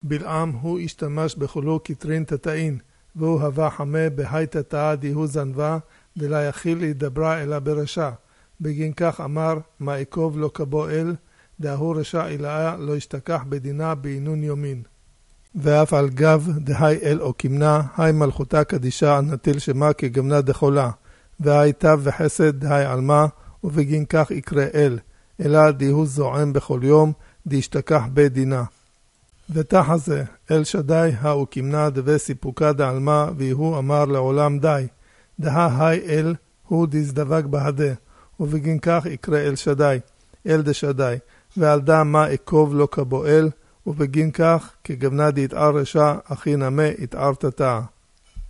בלעם הוא השתמש בחולו כתרין תתאין, והוא הווה חמה בהי תתאה דיהו זנבה, דלה יכיל להידברה אלא ברשע. בגין כך אמר, מה אקוב לא כבו אל, דהוא רשע אלאה לא ישתכח בדינה בעינון יומין. ואף על גב דהי אל או כמנה, היי מלכותה קדישה על נטיל שמה כגמנה דחולה, והי תב וחסד דהי עלמה, ובגין כך יקרא אל, אלא דיהו זועם בכל יום, דישתכח בדינה. ותחה זה, אל שדי האו כמנה דווה סיפוקה דעלמה, ויהו אמר לעולם די, היי אל הוא דזדבק בהדה, ובגין כך יקרא אל שדי, אל דשדי, ועל דה מה אקוב לא כבו אל, ובגין כך כגבנה די יתער רשע, אחי נמה יתער תתאה.